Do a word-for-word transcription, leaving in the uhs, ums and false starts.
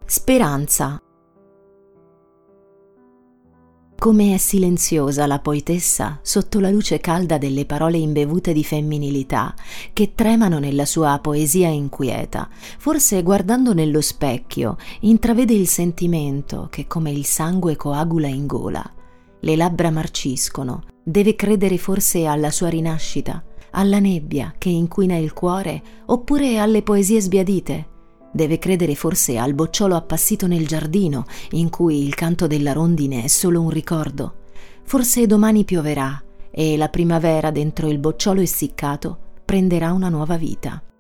Speranza. Come è silenziosa la poetessa sotto la luce calda delle parole imbevute di femminilità che tremano nella sua poesia inquieta. Forse guardando nello specchio intravede il sentimento che come il sangue coagula in gola. Le labbra marciscono, deve credere forse alla sua rinascita, alla nebbia che inquina il cuore, oppure alle poesie sbiadite. Deve credere forse al bocciolo appassito nel giardino, in cui il canto della rondine è solo un ricordo. Forse domani pioverà e la primavera dentro il bocciolo essiccato prenderà una nuova vita.